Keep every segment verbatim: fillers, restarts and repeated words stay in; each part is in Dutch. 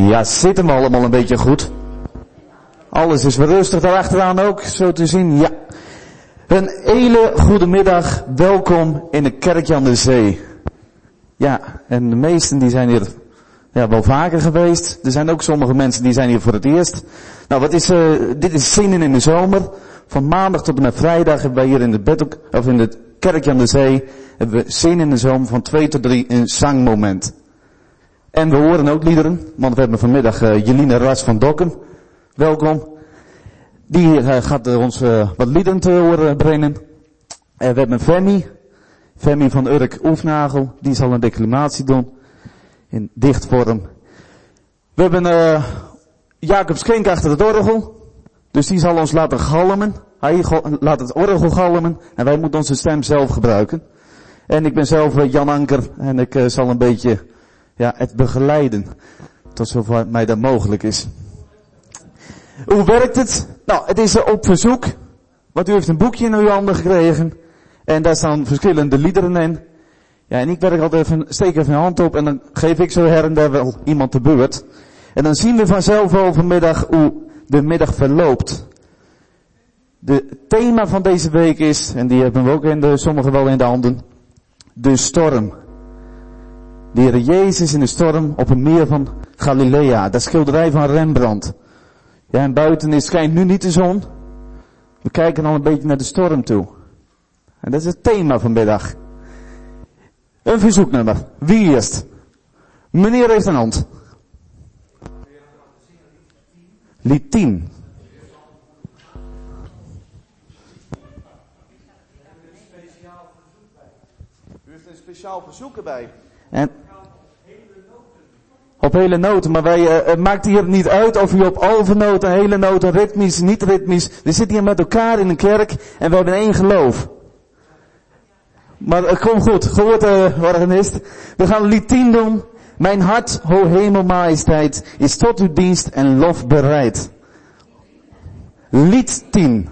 Ja, zitten we allemaal een beetje goed? Alles is weer rustig daarachteraan ook, zo te zien. Ja. Een hele goede middag. Welkom in de kerkje aan de zee. Ja, en de meesten die zijn hier ja, wel vaker geweest. Er zijn ook sommige mensen die zijn hier voor het eerst. Nou, wat is, uh, dit is Zinnen in de Zomer. Van maandag tot en met vrijdag hebben wij hier in de bed, of in de kerkje aan de zee, hebben we Zinnen in de Zomer van twee tot drie een zangmoment. En we horen ook liederen, want we hebben vanmiddag uh, Jeline Ras van Dokken. Welkom. Die uh, gaat uh, ons uh, wat liederen te horen brengen. Uh, we hebben Femi. Femi van Urk Oefnagel. Die zal een declamatie doen. In dichtvorm. We hebben uh, Jacob Schenk achter het orgel. Dus die zal ons laten galmen. Hij laat het orgel galmen. En wij moeten onze stem zelf gebruiken. En ik ben zelf uh, Jan Anker. En ik uh, zal een beetje ja, het begeleiden. Tot zover mij dat mogelijk is. Hoe werkt het? Nou, het is op verzoek. Want u heeft een boekje in uw handen gekregen. En daar staan verschillende liederen in. Ja, en ik werk altijd even, steek even mijn hand op en dan geef ik zo her en daar wel iemand de beurt. En dan zien we vanzelf wel vanmiddag hoe de middag verloopt. De thema van deze week is, en die hebben we ook in de, sommigen wel in de handen, de storm. De Heer Jezus in de storm op een meer van Galilea. Dat schilderij van Rembrandt. Ja, en buiten is, schijnt nu niet de zon. We kijken al een beetje naar de storm toe. En dat is het thema vanmiddag. Een verzoeknummer. Wie eerst? Meneer heeft een hand. Lied tien. U heeft een speciaal verzoek erbij. En op hele noten, maar wij, uh, het maakt hier niet uit of u op alvenoten, hele noten, ritmisch, niet ritmisch. We zitten hier met elkaar in een kerk en we hebben één geloof. Maar het uh, komt goed, gehoord uh, organist. We gaan lied tien doen. Mijn hart, o hemelmajesteit, is tot uw dienst en lof bereid. Lied tien.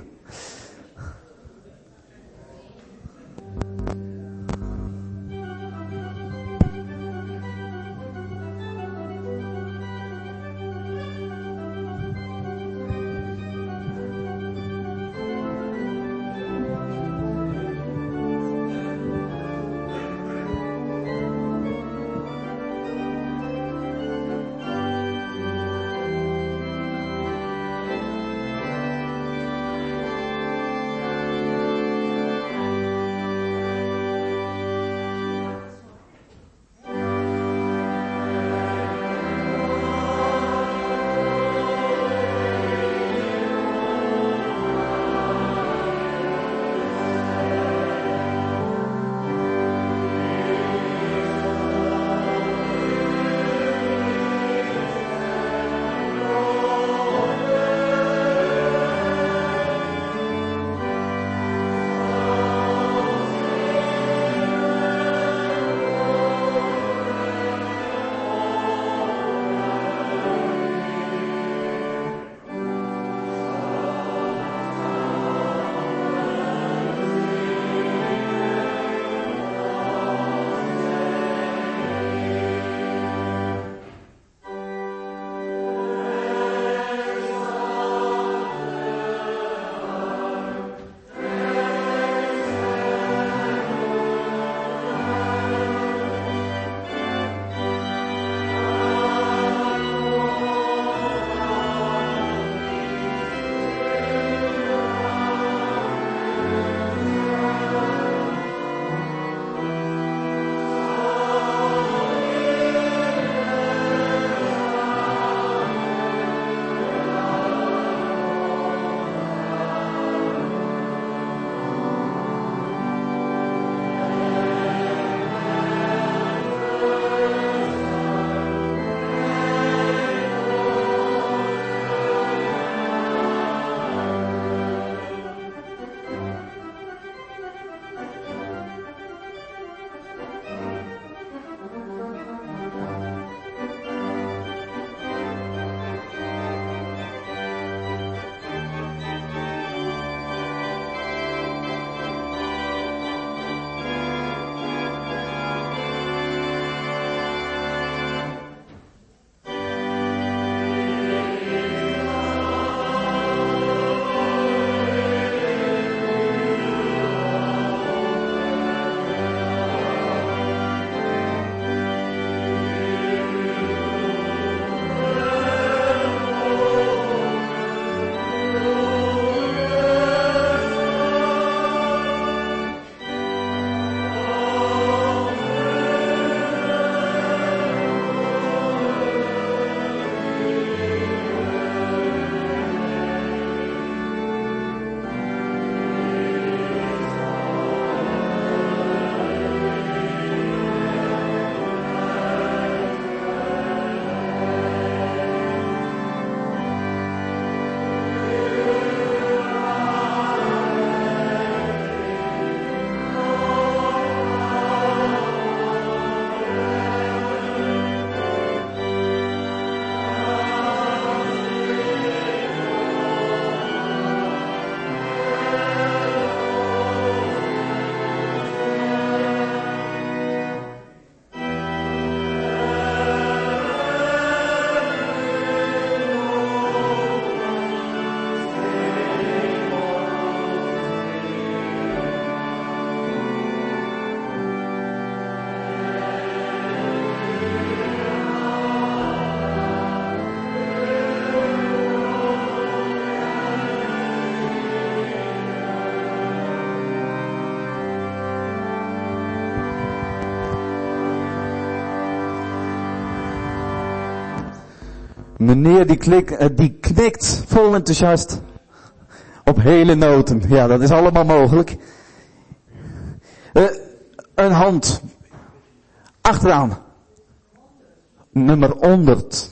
Meneer die, klik, die knikt vol enthousiast. Op hele noten. Ja, dat is allemaal mogelijk. Uh, een hand. Achteraan. Nummer honderd.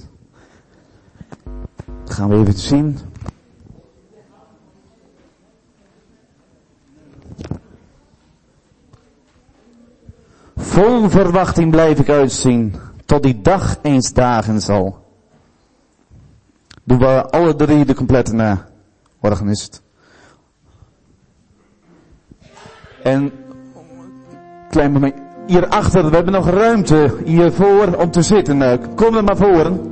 Dat gaan we even zien. Vol verwachting blijf ik uitzien, tot die dag eens dagen zal. Doen we alle drie de complete na, organist. En, klein moment, hierachter, we hebben nog ruimte hiervoor om te zitten. Kom er maar voor.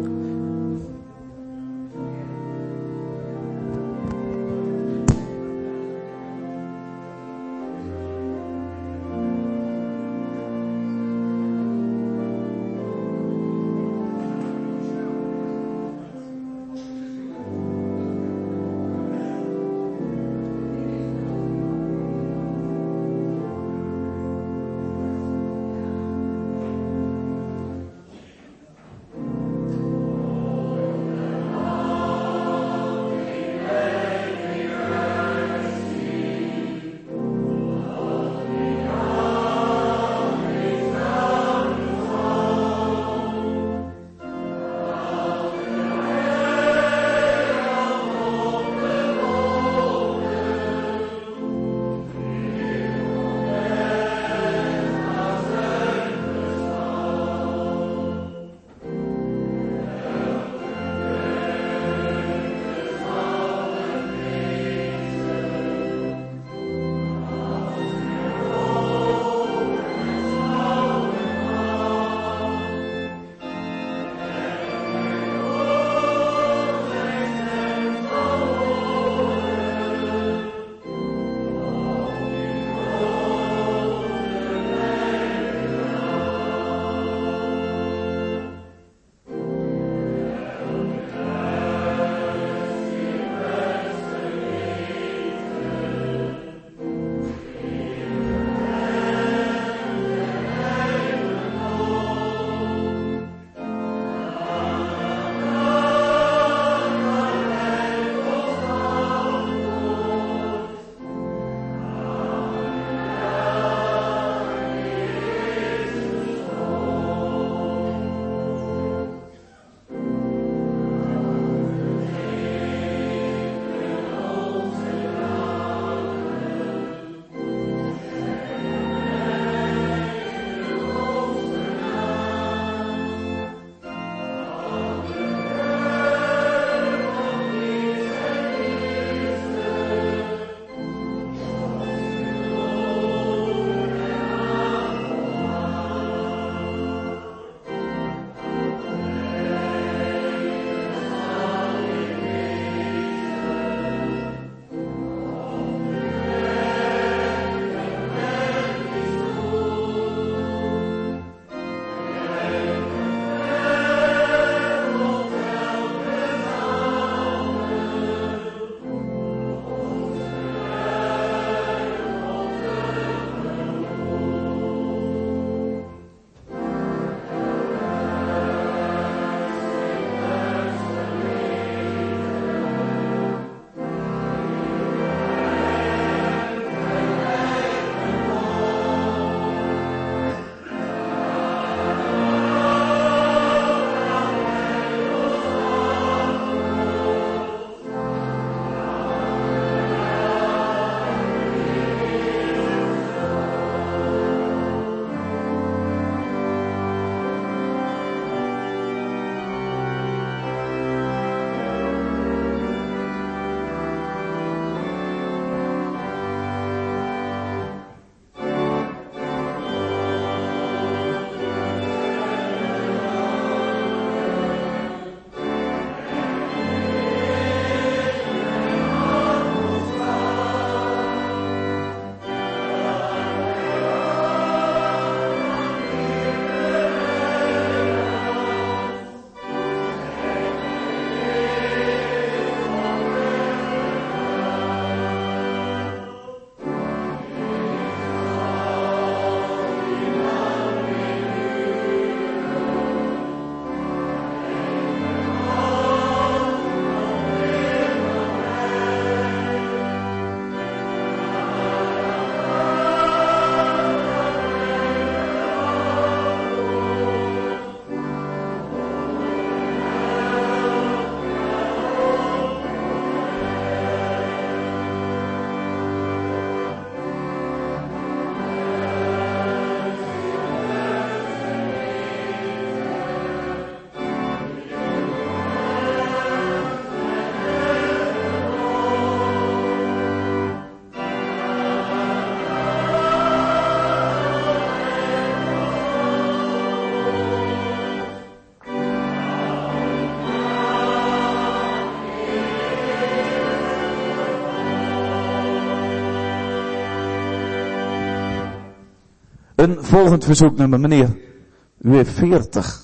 Een volgend verzoeknummer, meneer. U heeft veertig.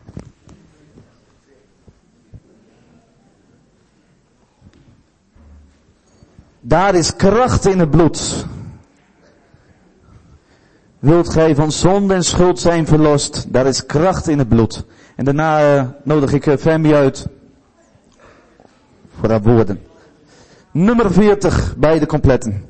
Daar is kracht in het bloed. Wilt gij van zonde en schuld zijn verlost? Daar is kracht in het bloed. En daarna uh, nodig ik uh, Femmy uit. Voor haar woorden. Nummer veertig, bij de completten.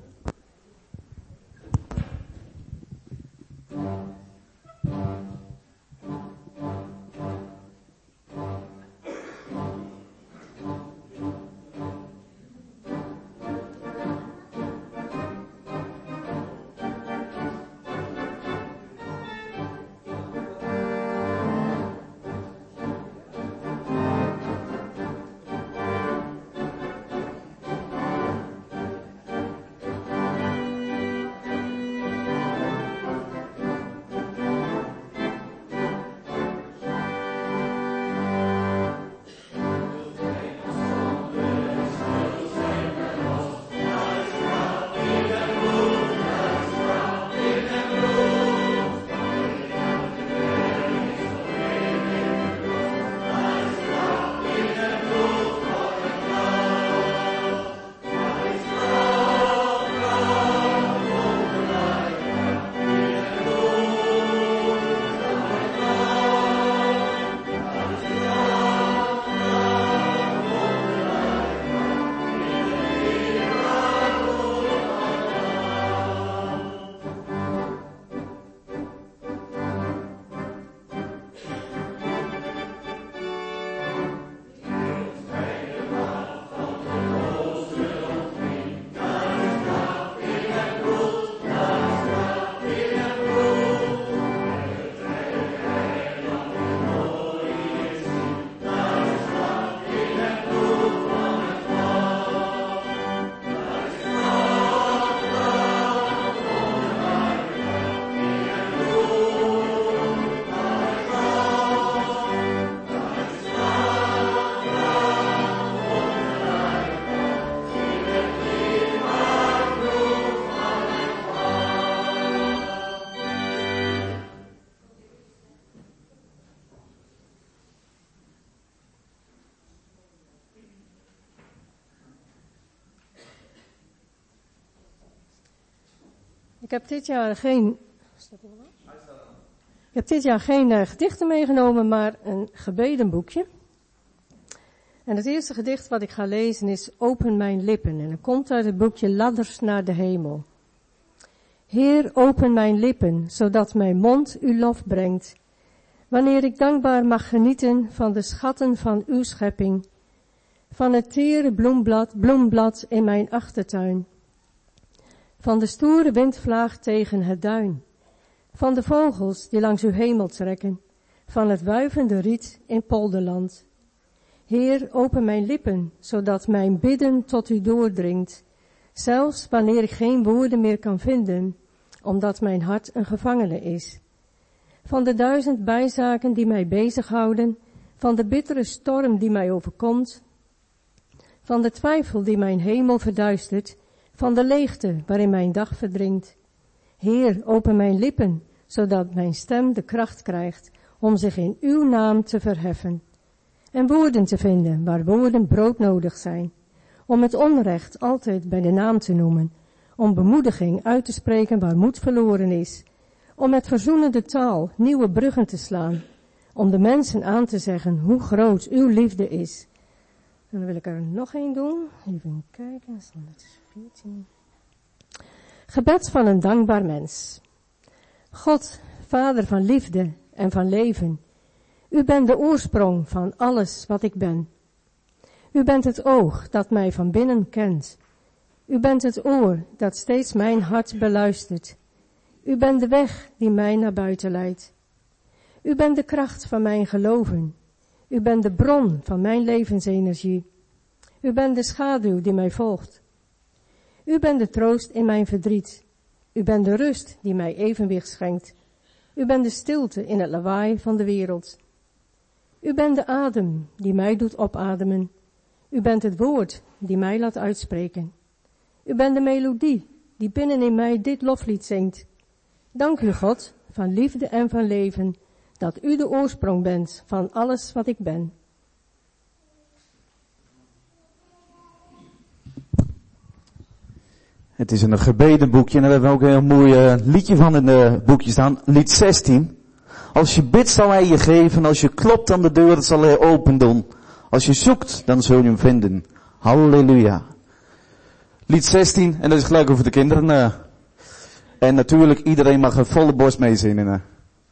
Ik heb dit jaar geen, ik heb dit jaar geen uh, gedichten meegenomen, maar een gebedenboekje. En het eerste gedicht wat ik ga lezen is Open mijn lippen. En het komt uit het boekje Ladders naar de hemel. Heer, open mijn lippen, zodat mijn mond uw lof brengt. Wanneer ik dankbaar mag genieten van de schatten van uw schepping. Van het tere bloemblad, bloemblad in mijn achtertuin. Van de stoere windvlaag tegen het duin. Van de vogels die langs uw hemel trekken. Van het wuivende riet in polderland. Heer, open mijn lippen, zodat mijn bidden tot u doordringt. Zelfs wanneer ik geen woorden meer kan vinden, omdat mijn hart een gevangene is. Van de duizend bijzaken die mij bezighouden, van de bittere storm die mij overkomt, van de twijfel die mijn hemel verduistert, van de leegte waarin mijn dag verdringt. Heer, open mijn lippen, zodat mijn stem de kracht krijgt om zich in uw naam te verheffen. En woorden te vinden waar woorden broodnodig zijn. Om het onrecht altijd bij de naam te noemen. Om bemoediging uit te spreken waar moed verloren is. Om met verzoenende taal nieuwe bruggen te slaan. Om de mensen aan te zeggen hoe groot uw liefde is. En dan wil ik er nog één doen. Even kijken. honderdveertien. Gebed van een dankbaar mens. God, Vader van liefde en van leven. U bent de oorsprong van alles wat ik ben. U bent het oog dat mij van binnen kent. U bent het oor dat steeds mijn hart beluistert. U bent de weg die mij naar buiten leidt. U bent de kracht van mijn geloven. U bent de bron van mijn levensenergie. U bent de schaduw die mij volgt. U bent de troost in mijn verdriet. U bent de rust die mij evenwicht schenkt. U bent de stilte in het lawaai van de wereld. U bent de adem die mij doet opademen. U bent het woord die mij laat uitspreken. U bent de melodie die binnenin mij dit loflied zingt. Dank u, God, van liefde en van leven, dat u de oorsprong bent van alles wat ik ben. Het is een gebedenboekje en daar hebben we ook een heel mooi uh, liedje van in het boekje staan. Lied zestien. Als je bidt zal hij je geven, als je klopt aan de deur zal hij open doen. Als je zoekt, dan zul je hem vinden. Halleluja. Lied zestien, en dat is gelijk over de kinderen. Uh. En natuurlijk, iedereen mag een volle borst meezingen. Uh.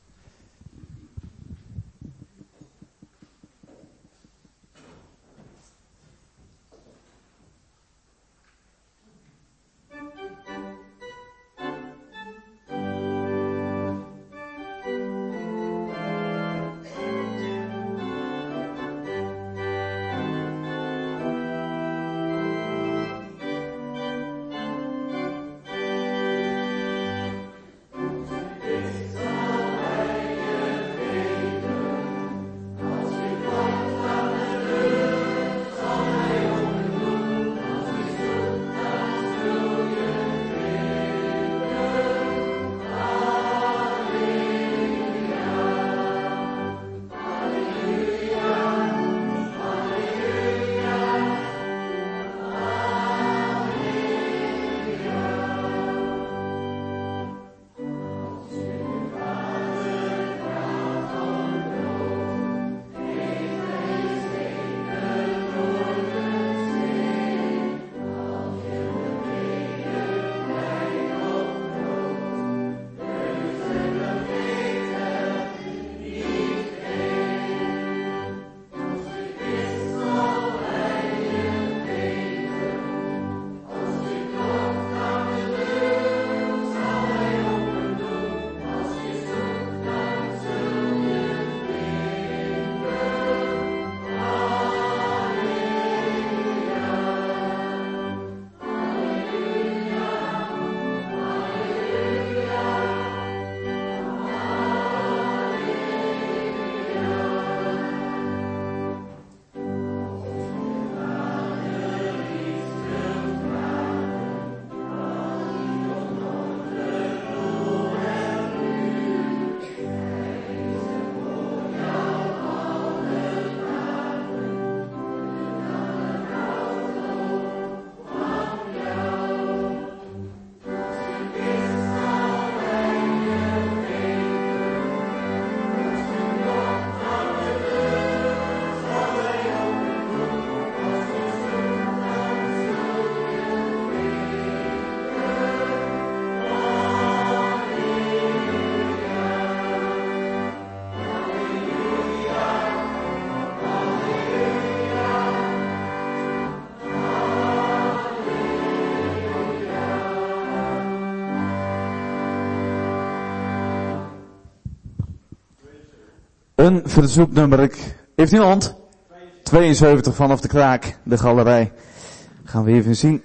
Een verzoeknummer. Ik, heeft iemand? tweeënzeventig vanaf de Kraak, de galerij. Gaan we even zien.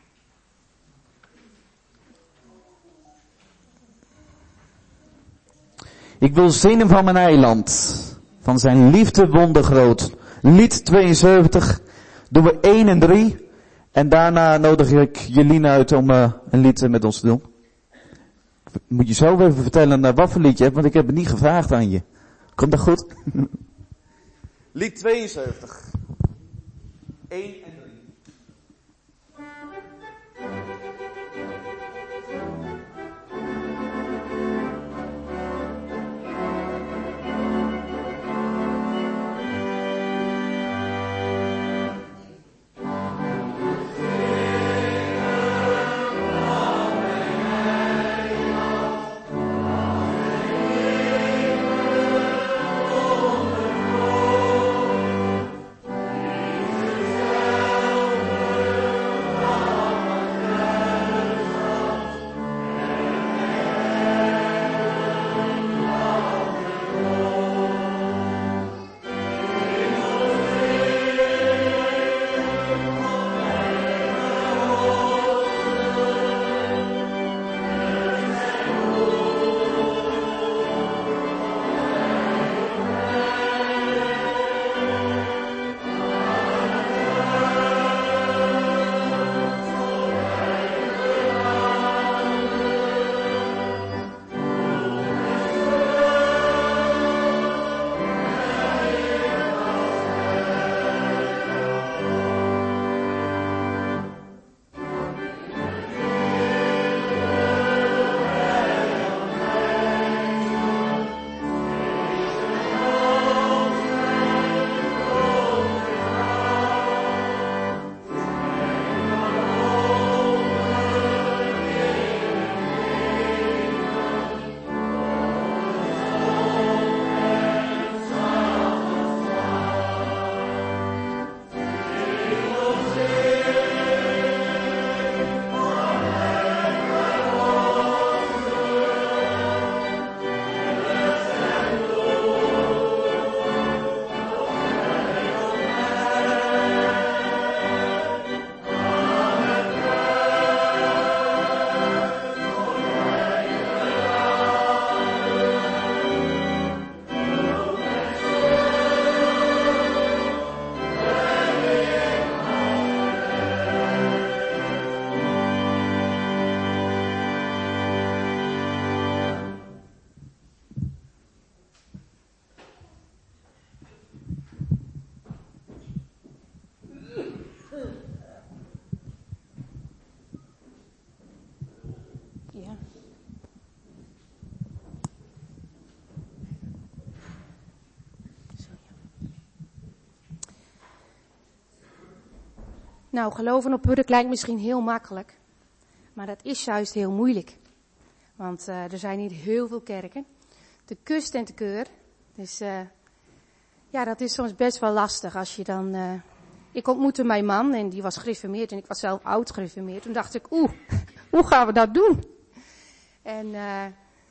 Ik wil zingen van mijn eiland. Van zijn liefde wondergroot. Lied tweeënzeventig. Doen we één en drie. En daarna nodig ik Jelina uit om uh, een lied met ons te doen. Moet je zelf even vertellen uh, wat voor liedje je hebt, want ik heb het niet gevraagd aan je. Komt dat goed? Lied tweeënzeventig. één en drie. Yeah. Nou, geloven op Urk lijkt misschien heel makkelijk. Maar dat is juist heel moeilijk. Want uh, er zijn hier heel veel kerken. Te kust en te keur. Dus uh, ja, dat is soms best wel lastig als je dan... Uh, ik ontmoette mijn man en die was gereformeerd en ik was zelf oud gereformeerd. Toen dacht ik, oeh, hoe gaan we dat doen? En uh,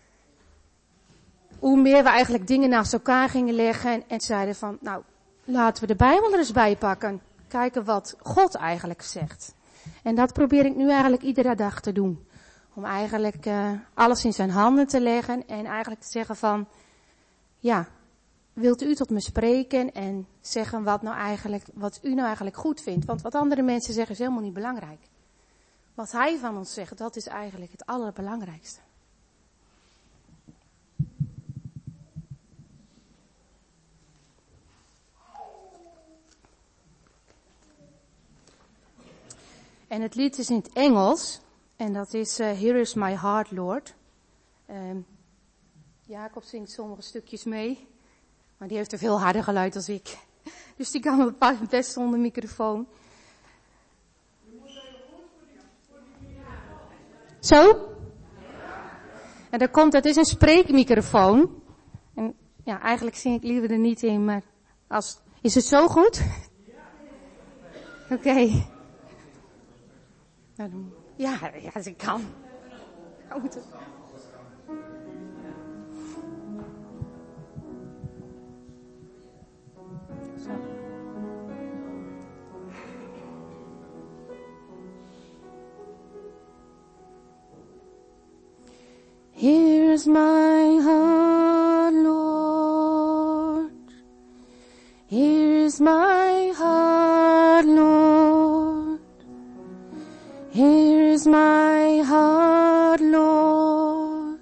hoe meer we eigenlijk dingen naast elkaar gingen leggen en, en zeiden van, nou, laten we de Bijbel er eens bij pakken. Kijken wat God eigenlijk zegt. En dat probeer ik nu eigenlijk iedere dag te doen. Om eigenlijk uh, alles in zijn handen te leggen en eigenlijk te zeggen van, ja, wilt u tot me spreken en zeggen wat, nou eigenlijk, wat u nou eigenlijk goed vindt. Want wat andere mensen zeggen is helemaal niet belangrijk. Wat hij van ons zegt, dat is eigenlijk het allerbelangrijkste. En het lied is in het Engels. En dat is uh, Here is my heart, Lord. Um, Jacob zingt sommige stukjes mee. Maar die heeft een veel harder geluid dan ik. Dus die kan het best zonder microfoon. Zo? En dat komt, dat is een spreekmicrofoon. En ja, eigenlijk zing ik liever er niet in, maar als, is het zo goed? Oké. Okay. Ja, ja, ik kan. Zo. Here's my heart, Lord. Here's my heart, Lord. Here's my heart, Lord.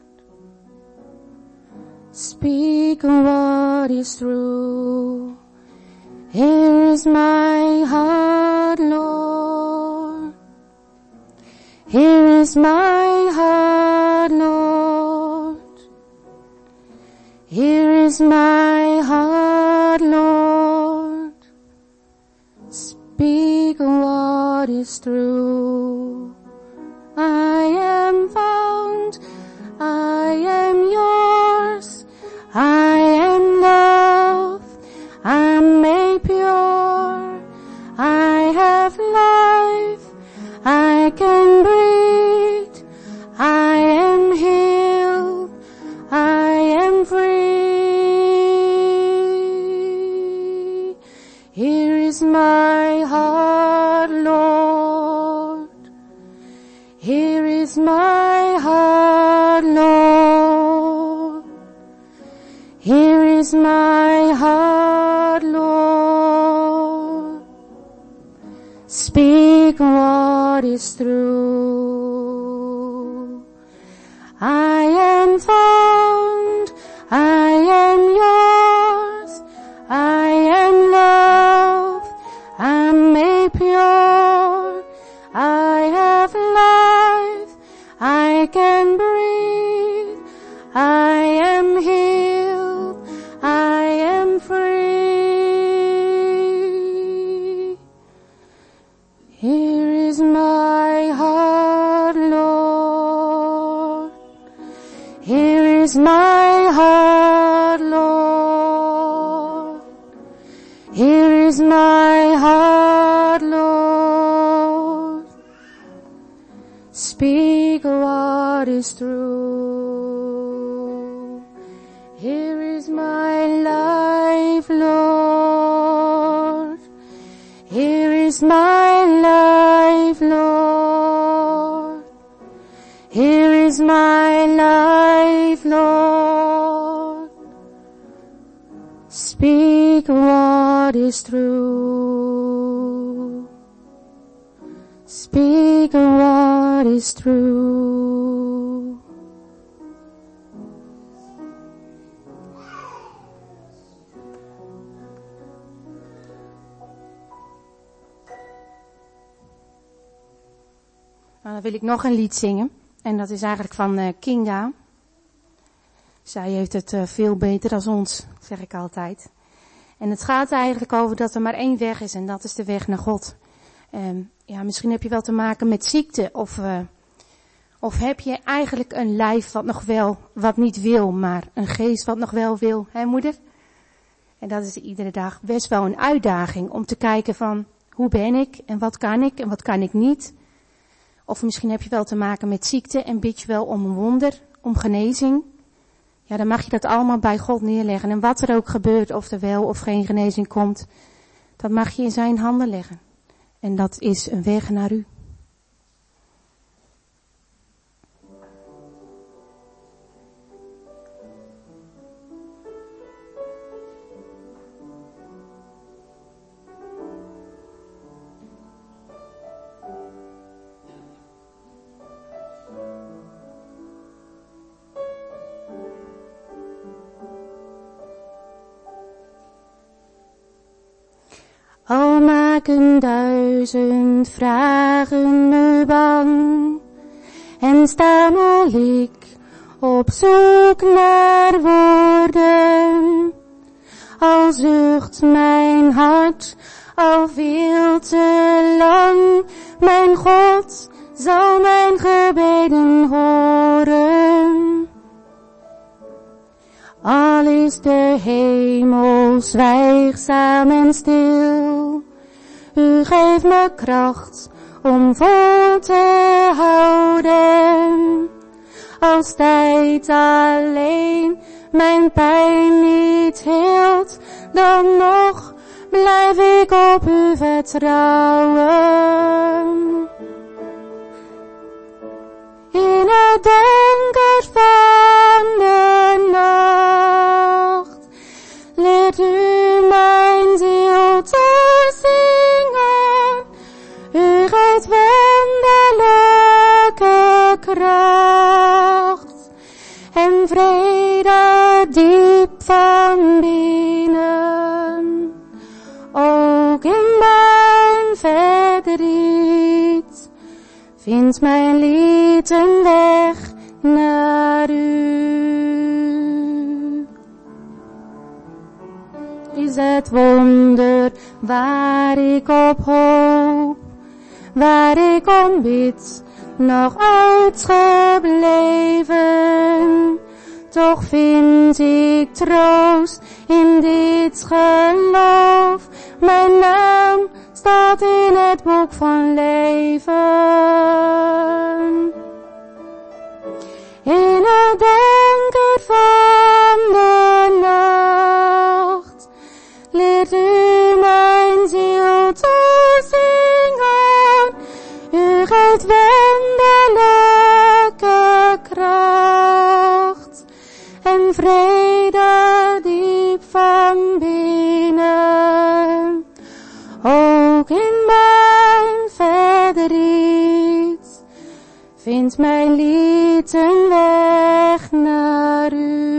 Speak what is true. Here's my heart, Lord. Here is my heart, Lord. Here is my heart, Lord. Speak what is true. I am found, I am yours, I am loved, I'm made pure, I have life, I can breathe, I am healed, I am free. Here is my heart, Lord. Here is my heart, Lord. Here is my heart, Lord. Speak what is true. I am found, I am yours, I am loved, I'm made pure, I have life, I can breathe, I am healed, I am free. Here is my heart, Lord. Here is my heart, Lord. Here is my heart, Lord. Speak what is true. Here is my life, Lord. Here is my life, Lord. Here is my life, Lord. Speak what is true. Speak what is true. Nou, dan wil ik nog een lied zingen. En dat is eigenlijk van uh, Kinga. Zij heeft het uh, veel beter dan ons, zeg ik altijd. En het gaat eigenlijk over dat er maar één weg is en dat is de weg naar God. Um, ja, misschien heb je wel te maken met ziekte of, uh, of heb je eigenlijk een lijf wat nog wel, wat niet wil, maar een geest wat nog wel wil, hè moeder? En dat is iedere dag best wel een uitdaging om te kijken van, hoe ben ik en wat kan ik en wat kan ik niet? Of misschien heb je wel te maken met ziekte en bid je wel om een wonder, om genezing. Ja, dan mag je dat allemaal bij God neerleggen. En wat er ook gebeurt, of er wel of geen genezing komt, dat mag je in zijn handen leggen. En dat is een weg naar u. Al maken duizend vragen me bang en stamel ik op zoek naar woorden. Al zucht mijn hart al veel te lang, mijn God zal mijn gebeden horen. Al is de hemel zwijgzaam en stil, u geeft me kracht om vol te houden. Als tijd alleen mijn pijn niet heelt, dan nog blijf ik op u vertrouwen. In het donker van de nacht leert u mijn ziel te zingen. U geeft wonderlijke kracht en vrede diep van binnen. Ook in mijn verdriet vindt mijn lied een weg naar u. Is het wonder waar ik op hoop, waar ik om bid, nog uitgebleven. Toch vind ik troost in dit geloof, mijn naam staat in het boek van leven. In het donker van de nacht leert u mijn ziel te zingen. U geeft wonderlijke kracht en vrede diep van binnen. Ook in mijn verdriet vindt mijn lied een weg naar u.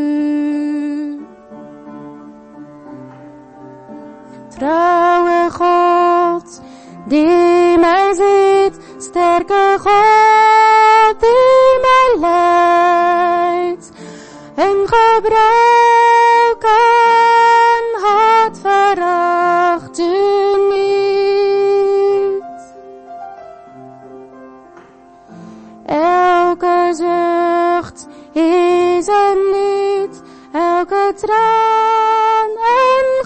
Trouwe God, die mij ziet, sterke God, die mij leidt, een gebroken hart veracht u niet. Elke zucht is een lied, elke traan een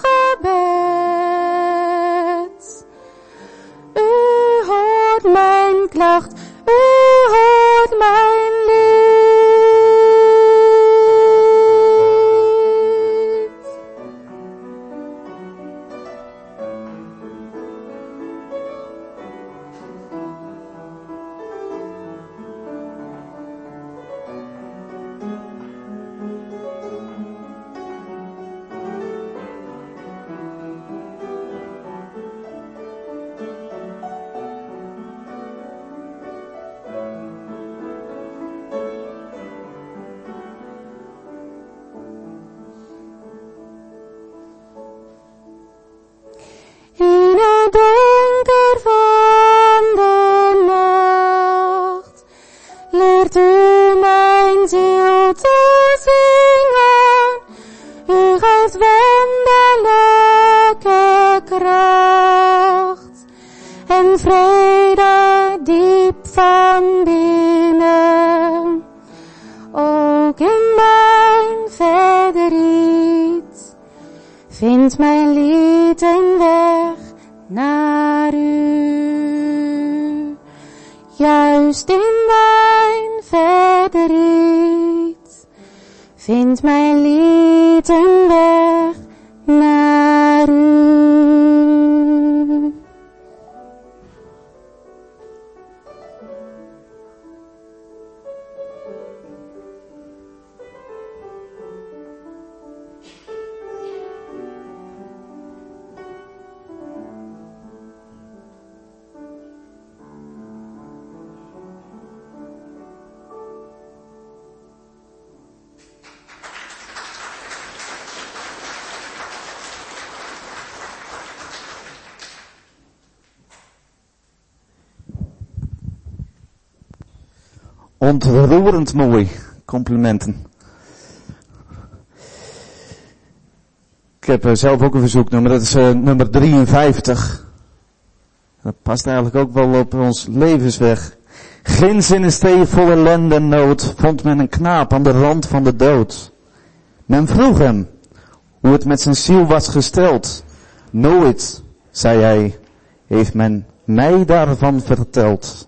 gebed. U hoort mijn klacht, u hoort mijn lied. Vind mijn lied een weg naar u. Juist in mijn verdriet. Vind mijn lied een weg naar u. Ontroerend mooi. Complimenten. Ik heb uh, zelf ook een verzoeknummer. Dat is uh, nummer drieënvijftig. Dat past eigenlijk ook wel op ons levensweg. Ginds in een stee vol ellende en nood vond men een knaap aan de rand van de dood. Men vroeg hem hoe het met zijn ziel was gesteld. Nooit, zei hij, heeft men mij daarvan verteld.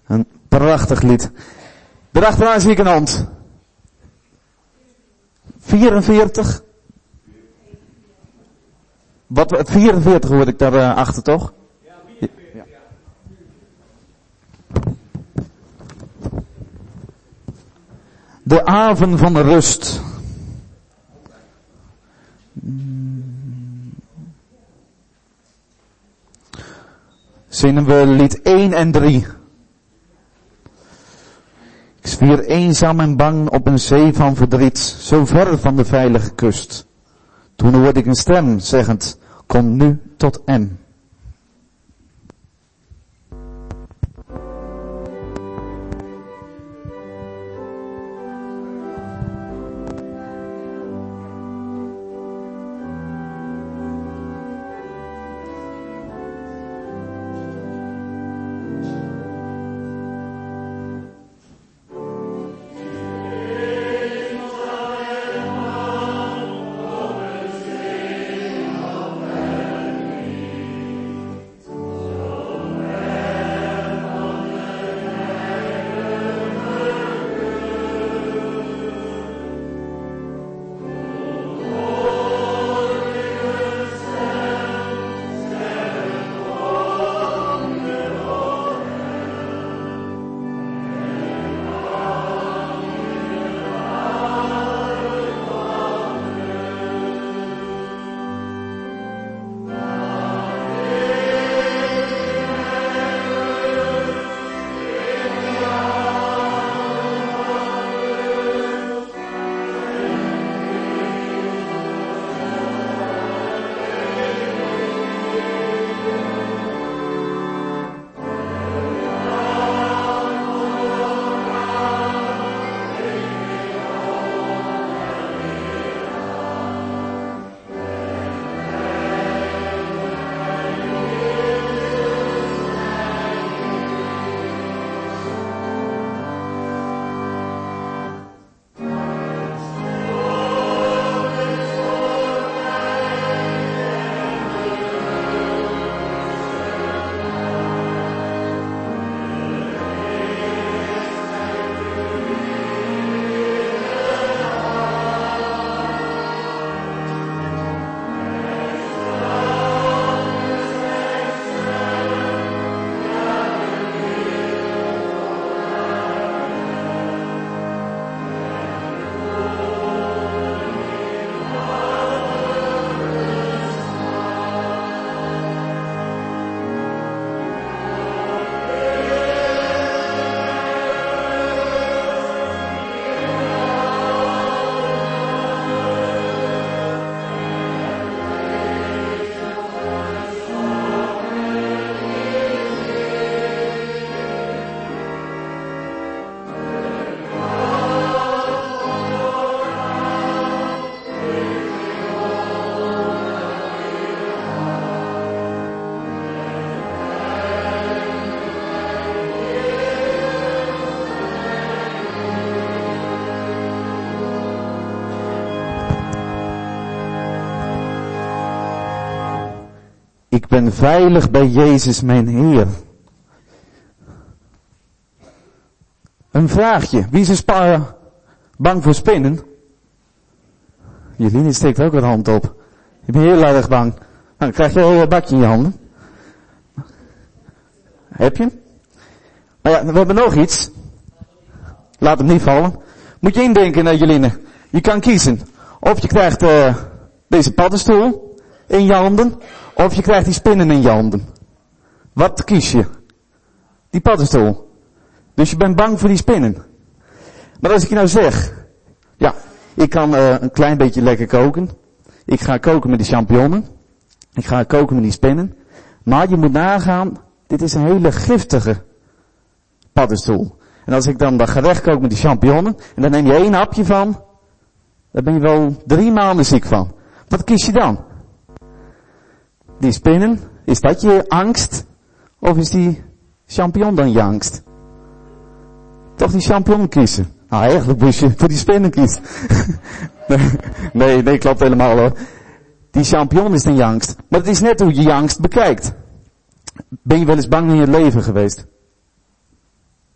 Een prachtig lied. Daarachteraan zie ik een hand. vierenveertig. Wat, vierenveertig hoorde ik daar uh, achter, toch? Ja, vierenveertig, ja. De aven van de rust. Zingen we lied één en drie. Ik zwier eenzaam en bang op een zee van verdriet, zo ver van de veilige kust. Toen hoorde ik een stem zeggend, kom nu tot M. Ik ben veilig bij Jezus mijn Heer. Een vraagje. Wie is er spa- bang voor spinnen? Jeline steekt ook een hand op. Ik ben heel erg bang. Nou, dan krijg je wel een bakje in je handen. Heb je? Maar ja, we hebben nog iets. Laat hem niet vallen. Moet je indenken, uh, Jeline. Je kan kiezen. Of je krijgt uh, deze paddenstoel in je handen. Of je krijgt die spinnen in je handen. Wat kies je? Die paddenstoel. Dus je bent bang voor die spinnen. Maar als ik je nou zeg. Ja, ik kan uh, een klein beetje lekker koken. Ik ga koken met die champignonnen. Ik ga koken met die spinnen. Maar je moet nagaan. Dit is een hele giftige paddenstoel. En als ik dan dat gerecht kook met die champignonnen. En dan neem je één hapje van. Daar ben je wel drie maanden ziek van. Wat kies je dan? Die spinnen, is dat je angst? Of is die champignon dan je angst? Toch die champignon kiezen? Nou, eigenlijk moest je voor die spinnen kiezen. nee, nee, klopt helemaal hoor. Die champignon is dan je angst. Maar het is net hoe je je angst bekijkt. Ben je wel eens bang in je leven geweest?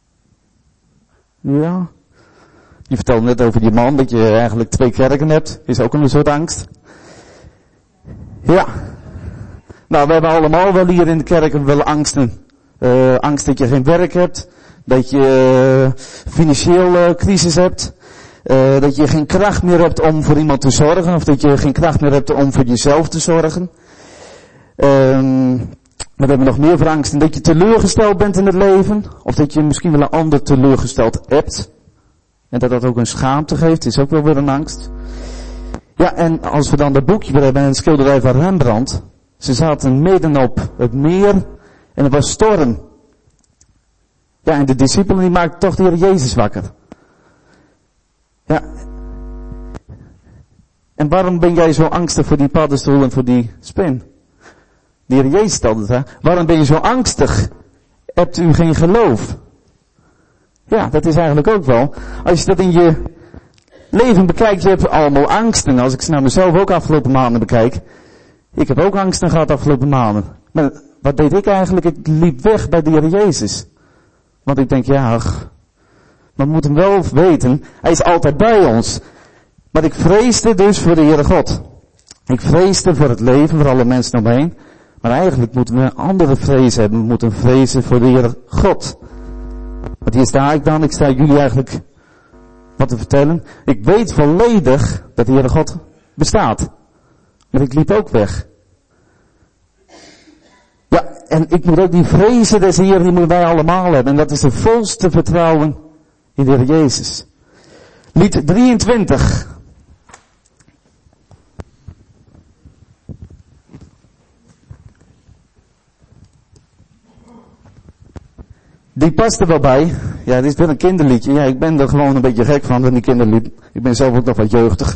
Ja. Je vertelde net over die man, dat je eigenlijk twee kerken hebt. Is ook een soort angst. Ja. Nou, we hebben allemaal wel hier in de kerken wel angsten. Uh, angst dat je geen werk hebt. Dat je uh, financiële crisis hebt. Uh, dat je geen kracht meer hebt om voor iemand te zorgen. Of dat je geen kracht meer hebt om voor jezelf te zorgen. Um, maar we hebben nog meer voor angsten. Dat je teleurgesteld bent in het leven. Of dat je misschien wel een ander teleurgesteld hebt. En dat dat ook een schaamte geeft. Is ook wel weer een angst. Ja, en als we dan dat boekje weer hebben en een schilderij van Rembrandt. Ze zaten midden op het meer. En er was storm. Ja, en de discipelen die maakten toch de Heer Jezus wakker. Ja. En waarom ben jij zo angstig voor die paddenstoel en voor die spin? De Heer Jezus stelde het, hè. Waarom ben je zo angstig? Hebt u geen geloof? Ja, dat is eigenlijk ook wel. Als je dat in je leven bekijkt, je hebt allemaal angsten. Als ik ze naar mezelf ook afgelopen maanden bekijk. Ik heb ook angsten gehad afgelopen maanden. Maar wat deed ik eigenlijk? Ik liep weg bij de Heer Jezus. Want ik denk, ja, ach, maar we moeten wel weten, Hij is altijd bij ons. Maar ik vreesde dus voor de Heere God. Ik vreesde voor het leven, voor alle mensen om me heen. Maar eigenlijk moeten we een andere vrees hebben. We moeten vrezen voor de Heere God. Want hier sta ik dan, ik sta jullie eigenlijk wat te vertellen. Ik weet volledig dat de Heere God bestaat. Maar ik liep ook weg. Ja, en ik moet ook die vrezen des Heeren, die moeten wij allemaal hebben. En dat is de volste vertrouwen in de Heer Jezus. Lied drieëntwintig. Die past er wel bij. Ja, dit is wel een kinderliedje. Ja, ik ben er gewoon een beetje gek van, van die kinderlied. Ik ben zelf ook nog wat jeugdig.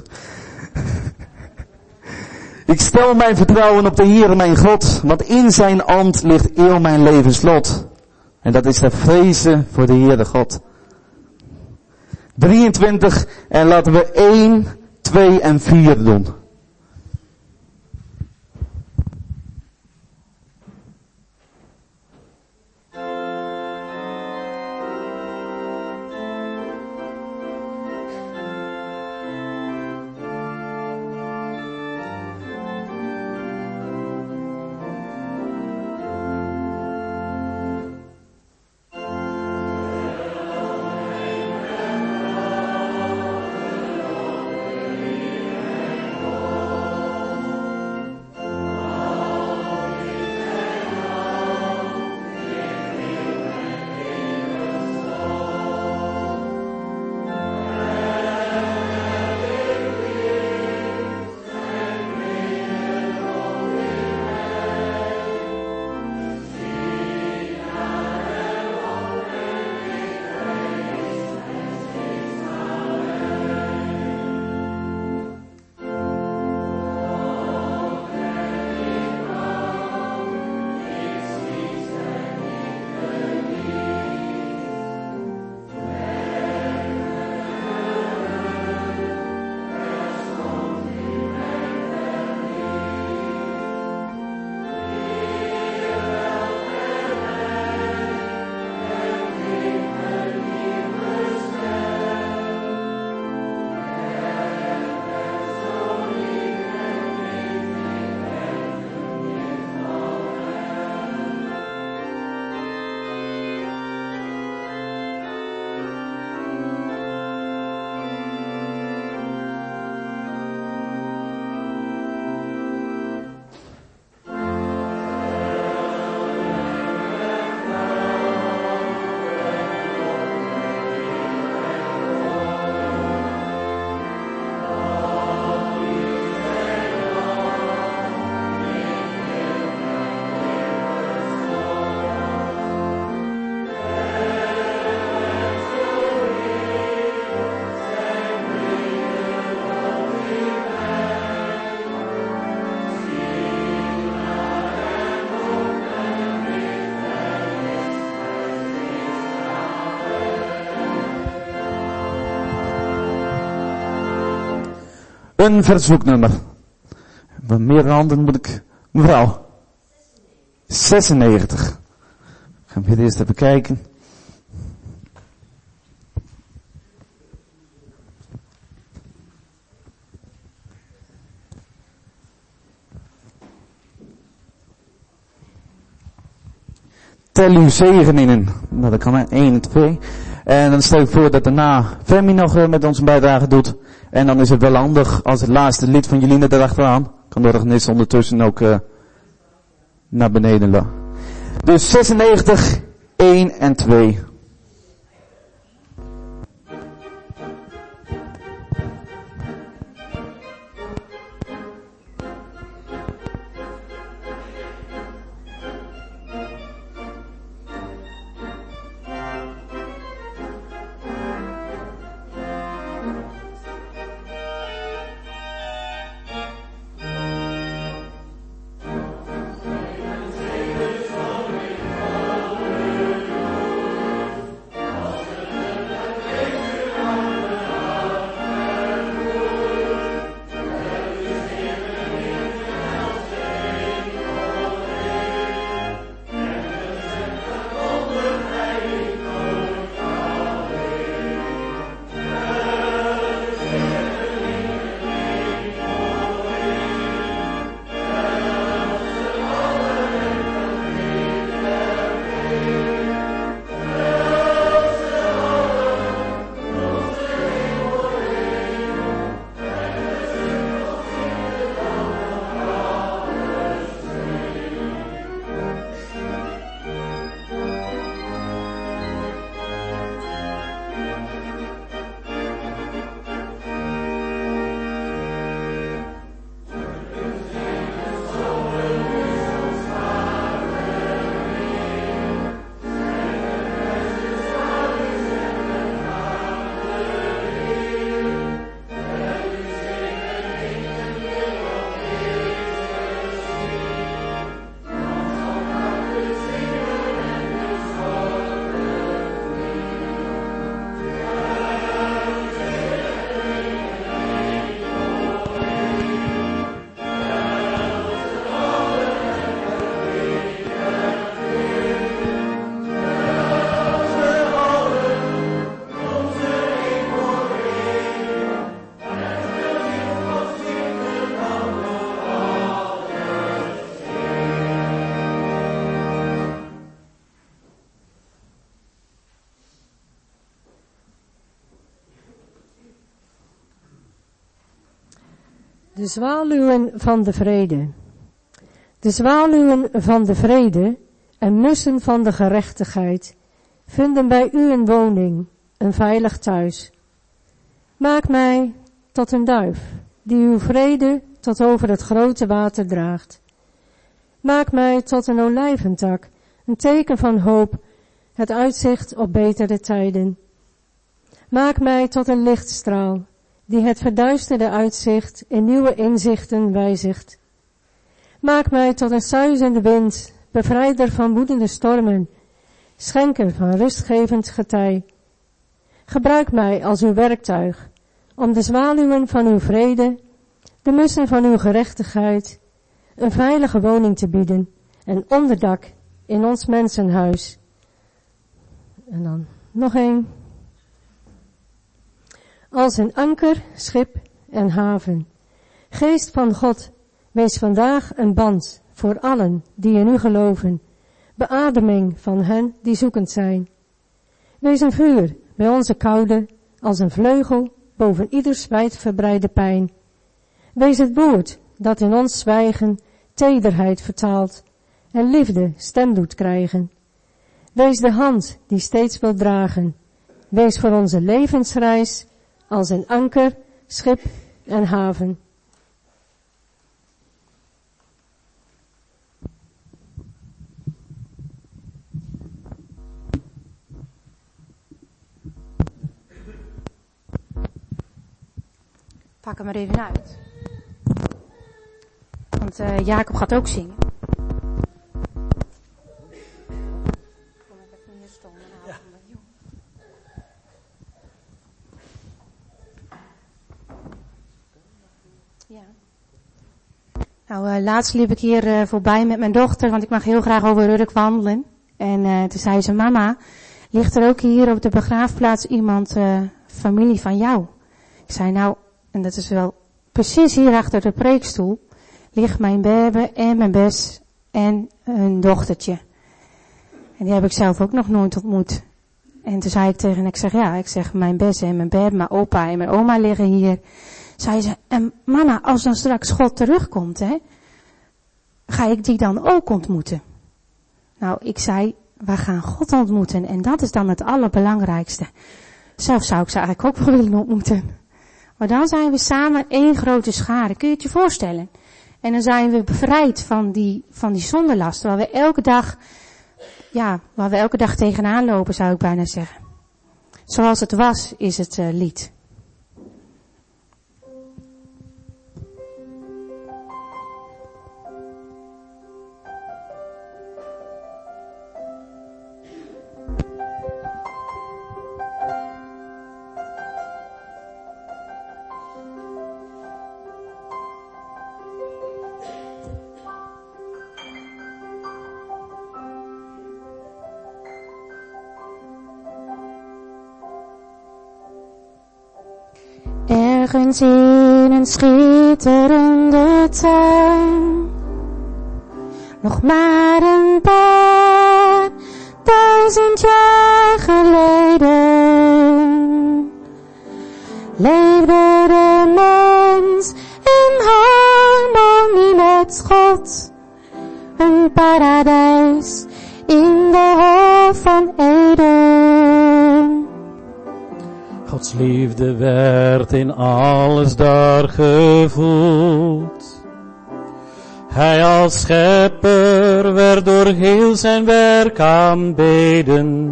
Ik stel mijn vertrouwen op de Heere mijn God, want in zijn hand ligt eeuw mijn levenslot. En dat is de vrezen voor de Heere God. drieëntwintig en laten we één, twee en vier doen. Een verzoeknummer. Met meer handen moet ik... Mevrouw. zesennegentig. Ik ga hem weer eerst even kijken. tel uw zegen in. Nou, dat kan hè. één en twee. En dan stel ik voor dat daarna Femi nog uh, met ons een bijdrage doet. En dan is het wel handig als het laatste lied van Jelina erachteraan. Kan de organist ondertussen ook uh, naar beneden laten. Dus zesennegentig, één en twee. De zwaluwen van de vrede. De zwaluwen van de vrede en mussen van de gerechtigheid vinden bij u een woning, een veilig thuis. Maak mij tot een duif, die uw vrede tot over het grote water draagt. Maak mij tot een olijventak, een teken van hoop, het uitzicht op betere tijden. Maak mij tot een lichtstraal, die het verduisterde uitzicht in nieuwe inzichten wijzigt. Maak mij tot een suizende wind, bevrijder van woedende stormen, schenker van rustgevend getij. Gebruik mij als uw werktuig, om de zwaluwen van uw vrede, de mussen van uw gerechtigheid, een veilige woning te bieden en onderdak in ons mensenhuis. En dan nog één. Als een anker, schip en haven. Geest van God, wees vandaag een band voor allen die in u geloven, beademing van hen die zoekend zijn. Wees een vuur bij onze koude, als een vleugel boven ieders wijdverbreide pijn. Wees het woord dat in ons zwijgen tederheid vertaalt en liefde stem doet krijgen. Wees de hand die steeds wil dragen. Wees voor onze levensreis als een anker, schip en haven. Pak hem er even uit. Want uh, Jacob gaat ook zingen. Kom ik even hier stonden. Ja. Ja. Nou, uh, laatst liep ik hier uh, voorbij met mijn dochter, want ik mag heel graag over Urk wandelen. En uh, toen zei ze, mama, ligt er ook hier op de begraafplaats iemand, uh, familie van jou? Ik zei, nou, en dat is wel precies hier achter de preekstoel, ligt mijn baby en mijn bes en een dochtertje. En die heb ik zelf ook nog nooit ontmoet. En toen zei ik tegen haar, ik zeg ja, ik zeg mijn Besse en mijn Bert, mijn opa en mijn oma liggen hier. Zei ze, en mama, als dan straks God terugkomt, hè, ga ik die dan ook ontmoeten? Nou, ik zei, we gaan God ontmoeten en dat is dan het allerbelangrijkste. Zelf zou ik ze eigenlijk ook wel willen ontmoeten. Maar dan zijn we samen één grote schare, kun je het je voorstellen? En dan zijn we bevrijd van die, van die zondelasten, waar we elke dag, ja, waar we elke dag tegenaan lopen, zou ik bijna zeggen. Zoals het was, is het uh, lied. Ergens in een schitterende tuin, nog maar een paar duizend jaar geleden, leefde de mens in harmonie met God, een paradijs in de hof van Eden. Gods liefde werd in alles daar gevoeld. Hij als schepper werd door heel zijn werk aanbeden.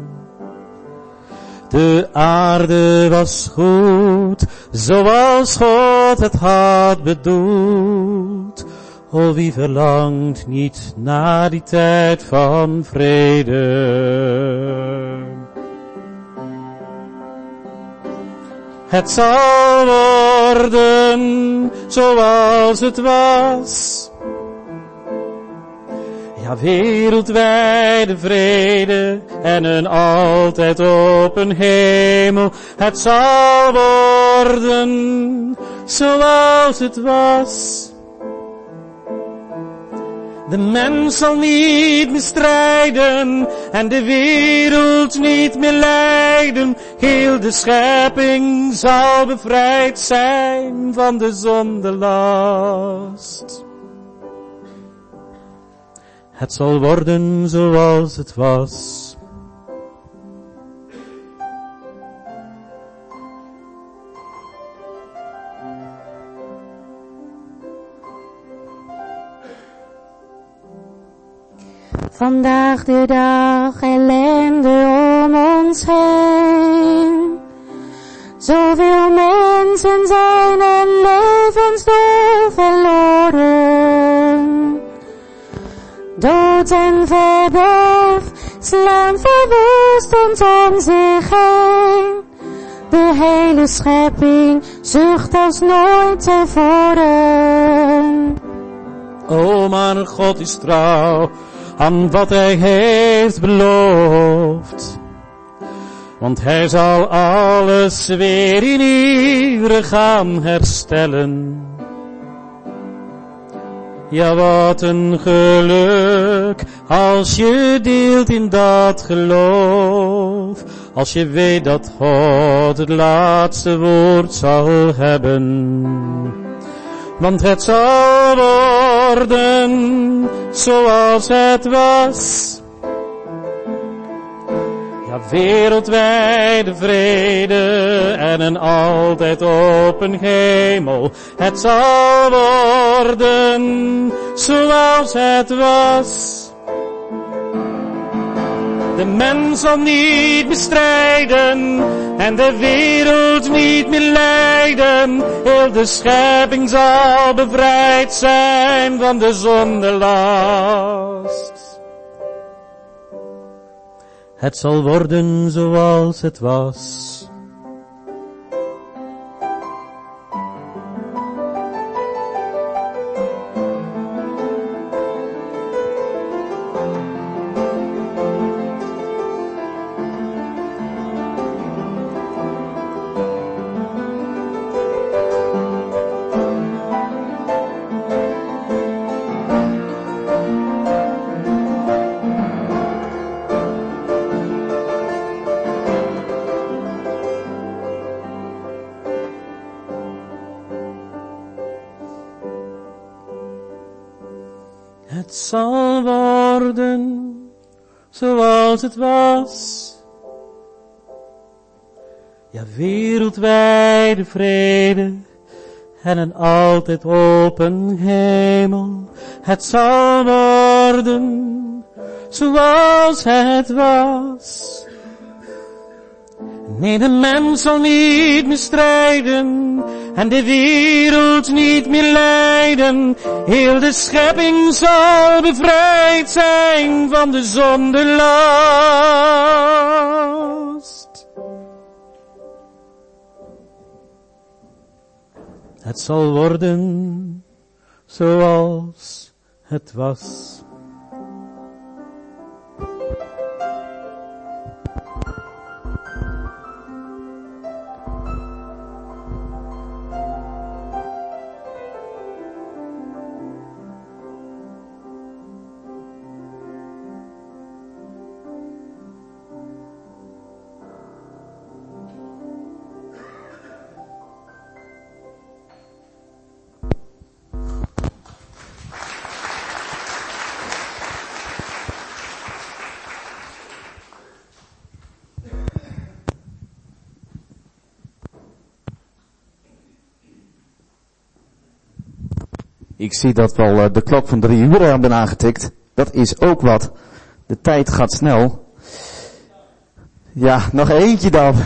De aarde was goed, zoals God het had bedoeld. O, wie verlangt niet naar die tijd van vrede? Het zal worden zoals het was. Ja, wereldwijde vrede en een altijd open hemel. Het zal worden zoals het was. De mens zal niet meer strijden en de wereld niet meer lijden. Heel de schepping zal bevrijd zijn van de zondelast. Het zal worden zoals het was. Vandaag de dag ellende om ons heen. Zoveel mensen zijn hun levensdoel verloren. Dood en verderf slaan verwoestend om zich heen. De hele schepping zucht als nooit tevoren. O, maar God is trouw aan wat hij heeft beloofd. Want hij zal alles weer in ere gaan herstellen. Ja, wat een geluk als je deelt in dat geloof. Als je weet dat God het laatste woord zal hebben. Want het zal worden zoals het was. Ja, wereldwijde vrede en een altijd open hemel. Het zal worden zoals het was. De mens zal niet meer strijden en de wereld niet meer lijden. Heel de schepping zal bevrijd zijn van de zondelast. Het zal worden zoals het was. zal worden zoals het was. Ja, wereldwijde vrede en een altijd open hemel. Het zal worden zoals het was. Nee, de mens zal niet meer strijden en de wereld niet meer lijden. Heel de schepping zal bevrijd zijn van de zondelast. Het zal worden zoals het was. Ik zie dat we al uh, de klok van drie uur hebben aangetikt. Dat is ook wat. De tijd gaat snel. Ja, nog eentje dan.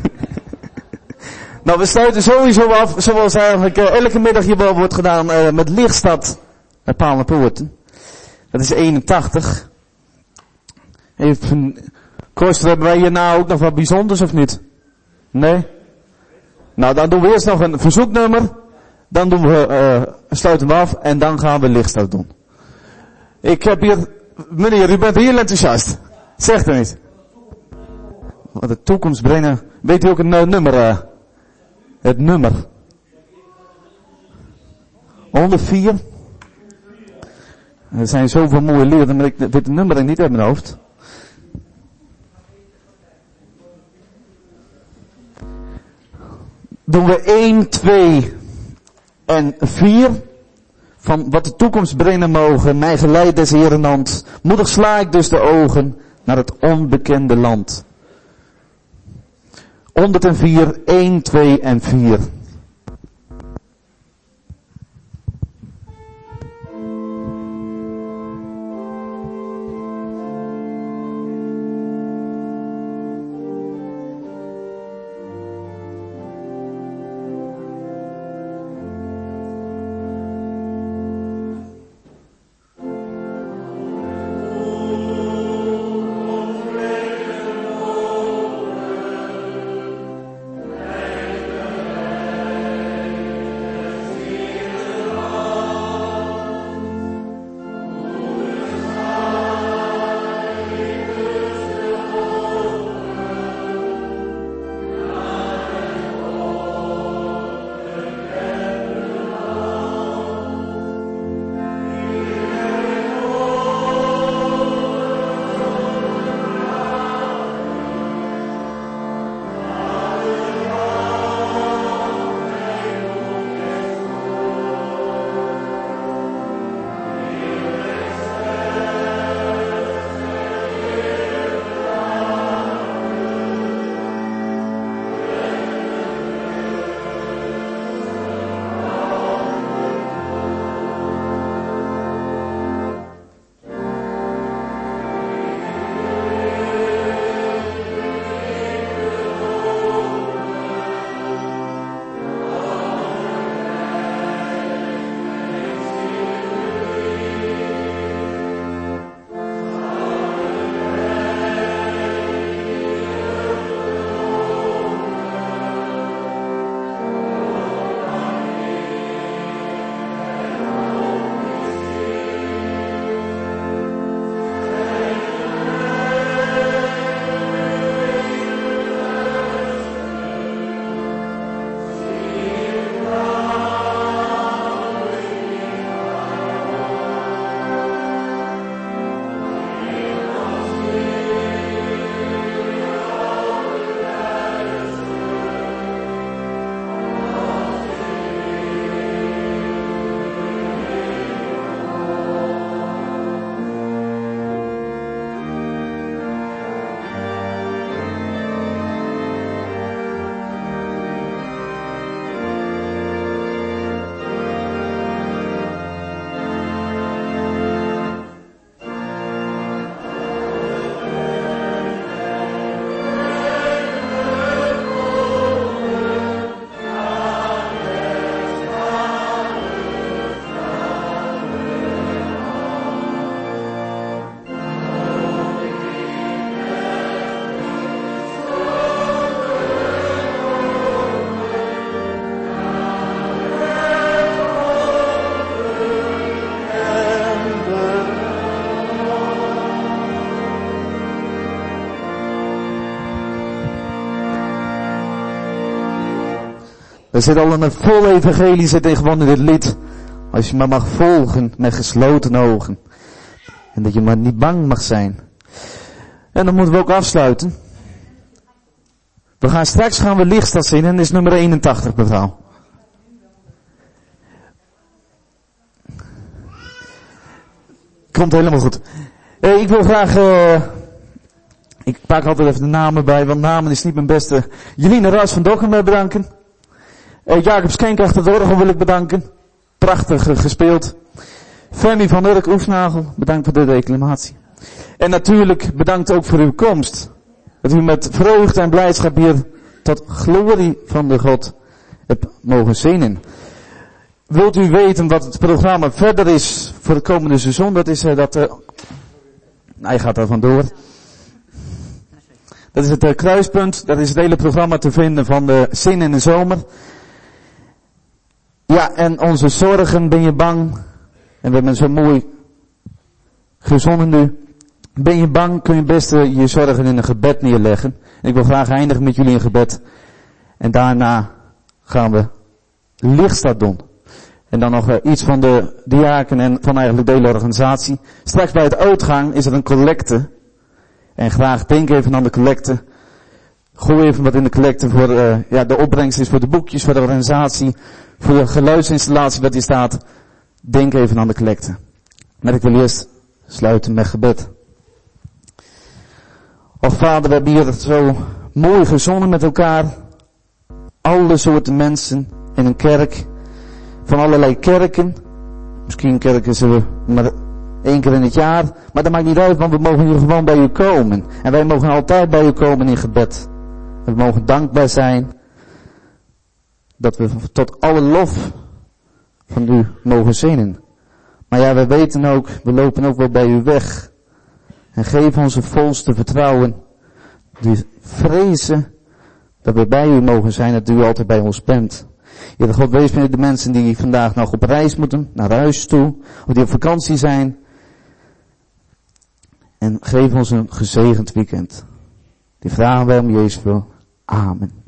Nou, we sluiten sowieso af, zoals eigenlijk uh, elke middag hier wel wordt gedaan, uh, met Lichtstad bij Paal en Poorten. Dat is eenentachtig. Even, Koster, hebben wij hierna ook nog wat bijzonders of niet? Nee? Nou, dan doen we eerst nog een verzoeknummer. Dan doen we, uh, sluiten we af en dan gaan we Lichtstad doen. Ik heb hier, meneer, u bent heel enthousiast. Zeg het niet. Wat de toekomst brengen. Weet u ook een uh, nummer? Uh, het nummer. honderdvier. Er zijn zoveel mooie lieden, maar ik weet het nummer niet uit mijn hoofd. Doen we één, twee en vier. Van wat de toekomst brengen mogen, mij geleid des Heeren hand. Moedig sla ik dus de ogen naar het onbekende land. honderdvier, één, twee en vier. Er zit al een vol evangelie zit in gewoon in dit lied. Als je maar mag volgen met gesloten ogen. En dat je maar niet bang mag zijn. En dan moeten we ook afsluiten. We gaan straks gaan we Lichtstad zingen en dat is nummer eenentachtig, mevrouw. Komt helemaal goed. Hey, ik wil graag, uh, ik pak altijd even de namen bij, want namen is niet mijn beste. Jeline Ruis van Dokkum bedanken. Uh, Jacob Skenk achter de orgel wil ik bedanken. Prachtig uh, gespeeld. Femi van Urk Oefnagel, bedankt voor de declamatie. En natuurlijk bedankt ook voor uw komst. Dat u met vreugde en blijdschap hier tot glorie van de God hebt mogen zingen. Wilt u weten wat het programma verder is voor de komende seizoen? Dat is uh, dat, uh, hij gaat daar vandoor. Dat is het uh, kruispunt. Dat is het hele programma te vinden van de zin in de zomer. Ja, en onze zorgen, ben je bang? En we hebben zo mooi gezongen nu. Ben je bang, kun je best uh, je zorgen in een gebed neerleggen. En ik wil graag eindigen met jullie in gebed. En daarna gaan we Lichtstad doen. En dan nog uh, iets van de diaken en van eigenlijk de hele organisatie. Straks bij het uitgang is er een collecte. En graag denk even aan de collecte. Gooi even wat in de collecte voor uh, ja, de opbrengst is voor de boekjes, voor de organisatie, voor de geluidsinstallatie wat hier staat. Denk even aan de collecte. Maar ik wil eerst sluiten met gebed. Och Vader, we hebben hier zo mooi gezongen met elkaar. Alle soorten mensen in een kerk. Van allerlei kerken. Misschien kerken ze maar één keer in het jaar. Maar dat maakt niet uit, want we mogen hier gewoon bij u komen. En wij mogen altijd bij u komen in gebed. We mogen dankbaar zijn. Dat we tot alle lof van u mogen zingen. Maar ja, we weten ook, we lopen ook wel bij u weg. En geef ons het volste vertrouwen. Die vrezen dat we bij u mogen zijn, dat u altijd bij ons bent. Heere God, wees met de mensen die vandaag nog op reis moeten, naar huis toe, of die op vakantie zijn. En geef ons een gezegend weekend. Die vragen wij om Jezus wil. Amen.